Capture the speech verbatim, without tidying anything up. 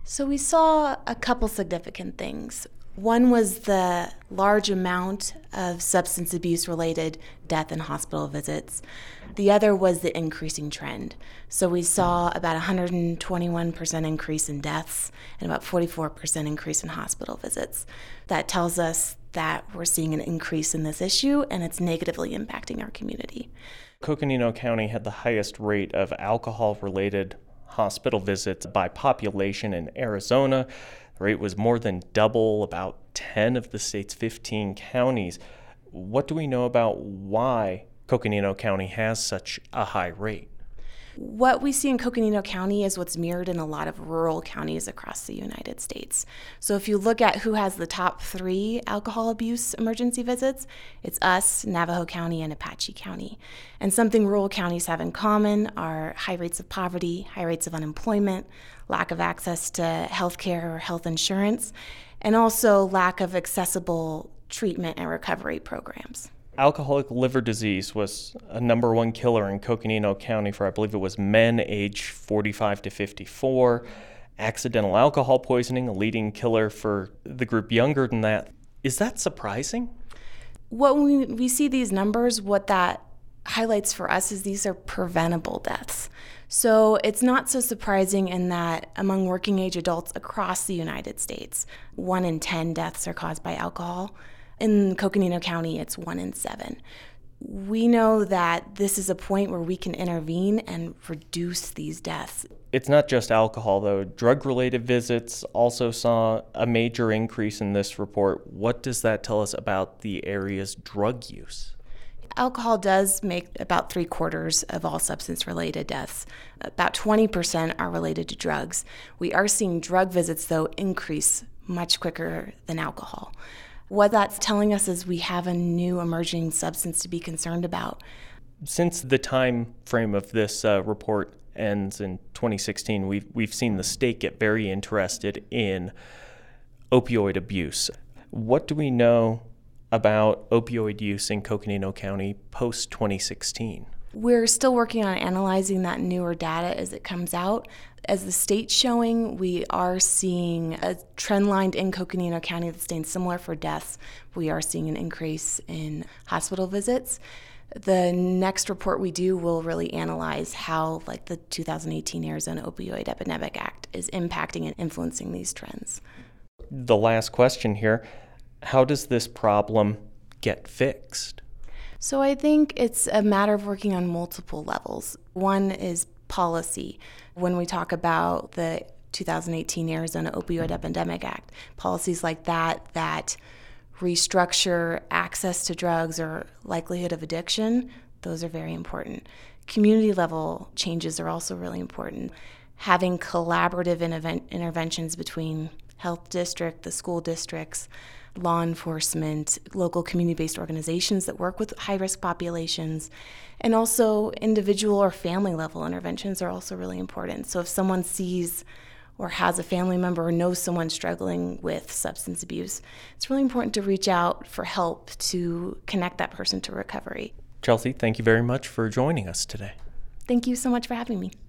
So we saw a couple significant things. One was the large amount of substance abuse-related death and hospital visits. The other was the increasing trend. So we saw about one hundred twenty-one percent increase in deaths and about forty-four percent increase in hospital visits. That tells us that we're seeing an increase in this issue and it's negatively impacting our community. Coconino County had the highest rate of alcohol-related hospital visits by population in Arizona. The rate was more than double about ten of the state's fifteen counties. What do we know about why Coconino County has such a high rate? What we see in Coconino County is what's mirrored in a lot of rural counties across the United States. So if you look at who has the top three alcohol abuse emergency visits, it's us, Navajo County, and Apache County. And something rural counties have in common are high rates of poverty, high rates of unemployment, lack of access to health care or health insurance, and also lack of accessible treatment and recovery programs. Alcoholic liver disease was a number one killer in Coconino County for, I believe it was men aged forty-five to fifty-four. Accidental alcohol poisoning, a leading killer for the group younger than that. Is that surprising? When we, we see these numbers, what that highlights for us is these are preventable deaths. So it's not so surprising in that among working age adults across the United States, one in ten deaths are caused by alcohol. In Coconino County, it's one in seven. We know that this is a point where we can intervene and reduce these deaths. It's not just alcohol, though. Drug-related visits also saw a major increase in this report. What does that tell us about the area's drug use? Alcohol does make about three quarters of all substance-related deaths. About twenty percent are related to drugs. We are seeing drug visits, though, increase much quicker than alcohol. What that's telling us is we have a new emerging substance to be concerned about. Since the time frame of this uh, report ends in twenty sixteen, we've, we've seen the state get very interested in opioid abuse. What do we know about opioid use in Coconino County post twenty sixteen? We're still working on analyzing that newer data as it comes out. As the state's showing, we are seeing a trend line in Coconino County that's staying similar for deaths. We are seeing an increase in hospital visits. The next report we do will really analyze how, like, the two thousand eighteen Arizona Opioid Epidemic Act is impacting and influencing these trends. The last question here, how does this problem get fixed? So I think it's a matter of working on multiple levels. One is policy. When we talk about the two thousand eighteen Arizona Opioid Epidemic Act, policies like that that restructure access to drugs or likelihood of addiction, those are very important. Community level changes are also really important. Having collaborative interven- interventions between health district, the school districts, law enforcement, local community-based organizations that work with high-risk populations, and also individual or family-level interventions are also really important. So if someone sees or has a family member or knows someone struggling with substance abuse, it's really important to reach out for help to connect that person to recovery. Chelsea, thank you very much for joining us today. Thank you so much for having me.